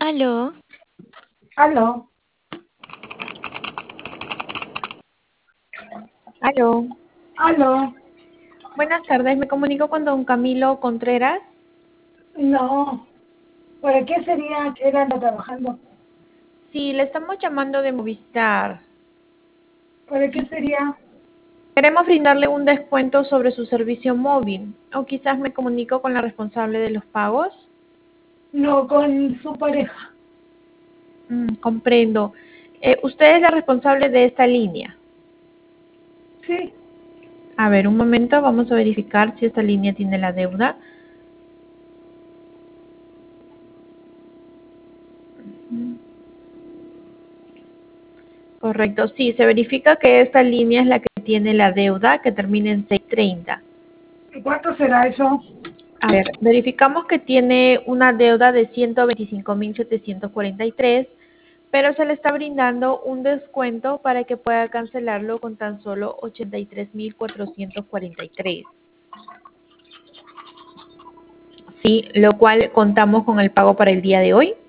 Aló, Aló, aló. aló, Buenas tardes, me comunico con don Camilo Contreras. no, ¿para qué sería que él anda trabajando? Sí, le estamos llamando de Movistar. ¿Para qué sería? Queremos brindarle un descuento sobre su servicio móvil. O quizás me comunico con la responsable de los pagos. No, con su pareja. Comprendo. Usted es la responsable de esta línea. Sí, A ver, un momento, vamos a verificar si esta línea tiene la deuda. Correcto, sí, se verifica que esta línea es la que tiene la deuda, que termina en 630. ¿y cuánto será eso? A ver, verificamos que tiene una deuda de 125.743, pero se le está brindando un descuento para que pueda cancelarlo con tan solo 83.443. Sí, lo cual contamos con el pago para el día de hoy.